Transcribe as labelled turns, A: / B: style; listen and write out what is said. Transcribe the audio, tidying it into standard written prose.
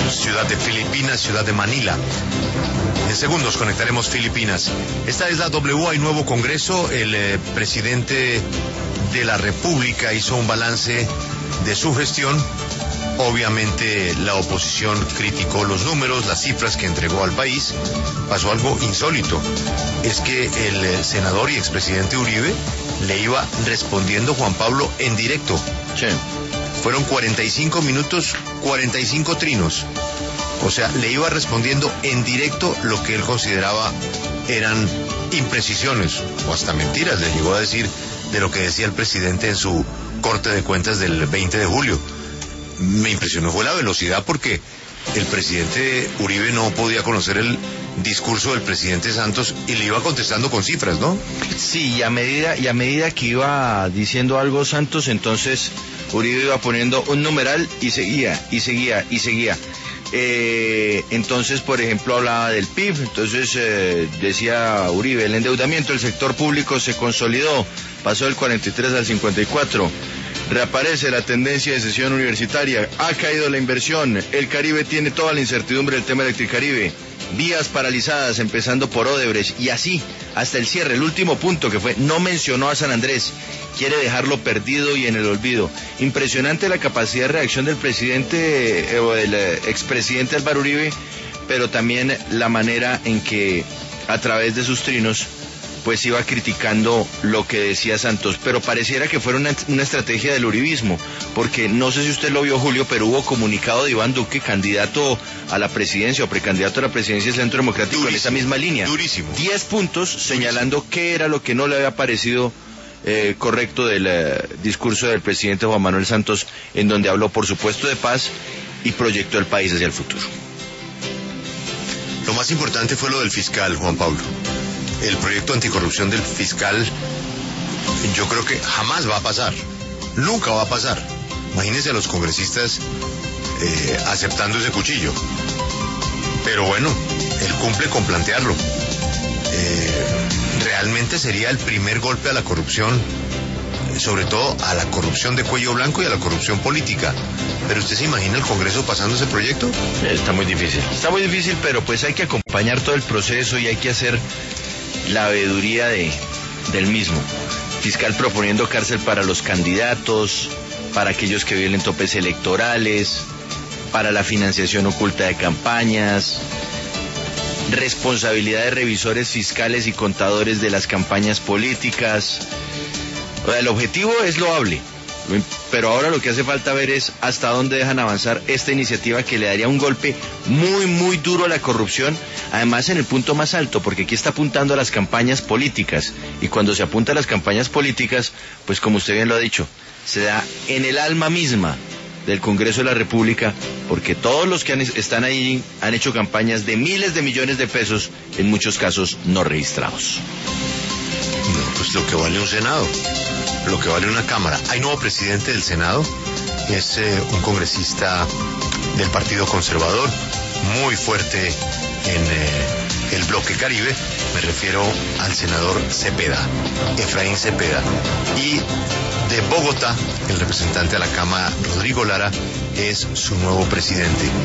A: ciudad de Filipinas, ciudad de Manila. En segundos conectaremos Filipinas. Esta es la W, hay nuevo Congreso. El presidente de la República hizo un balance de su gestión. Obviamente la oposición criticó los números, las cifras que entregó al país. Pasó algo insólito. Es que el senador y expresidente Uribe le iba respondiendo Juan Pablo en directo.
B: Sí.
A: Fueron 45 minutos, 45 trinos. O sea, le iba respondiendo en directo lo que él consideraba eran imprecisiones o hasta mentiras. Le llegó a decir de lo que decía el presidente en su corte de cuentas del 20 de julio. Me impresionó fue la velocidad porque el presidente Uribe no podía conocer el discurso del presidente Santos y le iba contestando con cifras, ¿no?
B: Sí, y a medida que iba diciendo algo Santos, entonces Uribe iba poniendo un numeral y seguía. Entonces, por ejemplo, hablaba del PIB, entonces decía Uribe, el endeudamiento del sector público se consolidó, pasó del 43 al 54. Reaparece la tendencia de cesión universitaria, ha caído la inversión, el Caribe tiene toda la incertidumbre del tema Electricaribe, vías paralizadas empezando por Odebrecht y así hasta el cierre. El último punto que fue, no mencionó a San Andrés, quiere dejarlo perdido y en el olvido. Impresionante la capacidad de reacción del presidente o del expresidente Álvaro Uribe, pero también la manera en que a través de sus trinos pues iba criticando lo que decía Santos, pero pareciera que fuera una estrategia del uribismo, porque no sé si usted lo vio, Julio, pero hubo comunicado de Iván Duque, candidato a la presidencia o precandidato a la presidencia del Centro Democrático, durísimo, en esa misma línea.
A: Durísimo.
B: 10 puntos señalando qué era lo que no le había parecido correcto del discurso del presidente Juan Manuel Santos, en donde habló, por supuesto, de paz y proyectó el país hacia el futuro.
A: Lo más importante fue lo del fiscal, Juan Pablo. El proyecto anticorrupción del fiscal, yo creo que jamás va a pasar, nunca va a pasar. Imagínense a los congresistas aceptando ese cuchillo. Pero bueno, él cumple con plantearlo. Realmente sería el primer golpe a la corrupción, sobre todo a la corrupción de cuello blanco y a la corrupción política. ¿Pero usted se imagina el Congreso pasando ese proyecto?
B: Está muy difícil, pero pues hay que acompañar todo el proceso y hay que hacer la veeduría del mismo. Fiscal proponiendo cárcel para los candidatos, para aquellos que violen topes electorales, para la financiación oculta de campañas, responsabilidad de revisores fiscales y contadores de las campañas políticas. O sea, el objetivo es loable, pero ahora lo que hace falta ver es hasta dónde dejan avanzar esta iniciativa que le daría un golpe muy, muy duro a la corrupción, además en el punto más alto, porque aquí está apuntando a las campañas políticas, y cuando se apunta a las campañas políticas, pues como usted bien lo ha dicho, se da en el alma misma del Congreso de la República, porque todos los que están ahí han hecho campañas de miles de millones de pesos, en muchos casos no registrados.
A: No, pues lo que vale un Senado, lo que vale una Cámara. Hay nuevo presidente del Senado, es un congresista del Partido Conservador, muy fuerte en el bloque Caribe. Me refiero al senador Cepeda, Efraín Cepeda. Y de Bogotá, el representante a la Cámara, Rodrigo Lara, es su nuevo presidente.